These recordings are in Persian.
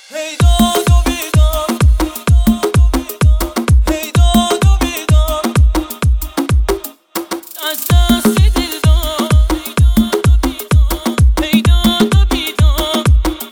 هی داد و بیداد، هی داد و بیداد، از دست دل داد، هی داد و بیداد،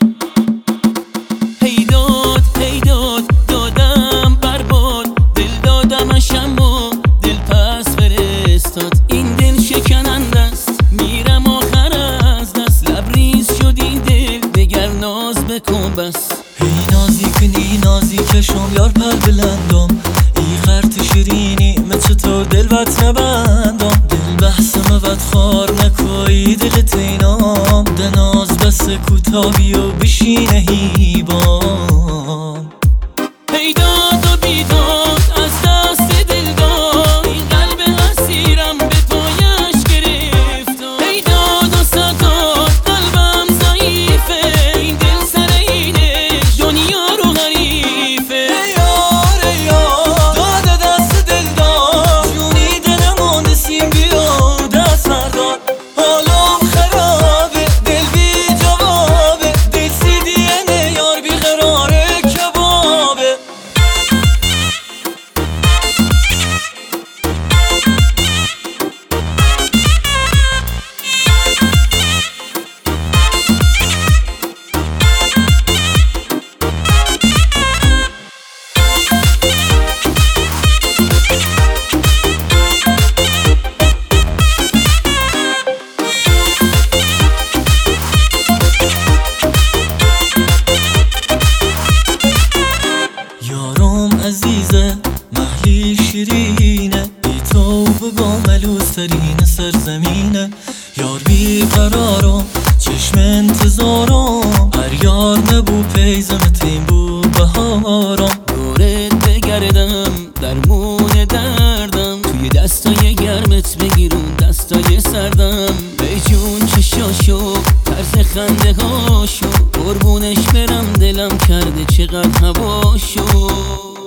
هی داد هی داد، دادم برباد، دل دادمش اما دل پس فرستاد. این دل شکننده است، میرم آخر از دست، لبریز شد این دل دگر ناز بکن بس. ای نازیکنی نازیکشم یار پر بلندم، ای خرت شیرینی مثل تو دل بط نبندم. دل بحثم ود خار نکوی دل تینام، دناز بس کوتابی و بشینه هیبام. هی داد و بیداد، از دست دل داد، این قلب اسیرم به پایش گرفت. هی داد و ستاد، قلبم ضعیفه، این دل سر اینش دنیا رو غریفه. ای یار ای یار، داد دست دل داد، جونی دلمون نسیم بیا دست مرداد. حالم خرابه دل بی جوابه، دل CDN یار بی قراره کبابه. یارم عزیزه محلی شیرینه، بی تو بگم ملوسترین سرزمینه. یار بی قرارم چشم انتظارم، هر یار نبو پیزم تیم بو بهارم. دورت بگردم درمون دردم، توی دستای گرمت بگیرون دستای سردم. ای جون چشاشو طرز خنده هاشو، قربونش برم دلم کرده چقدر هواشو.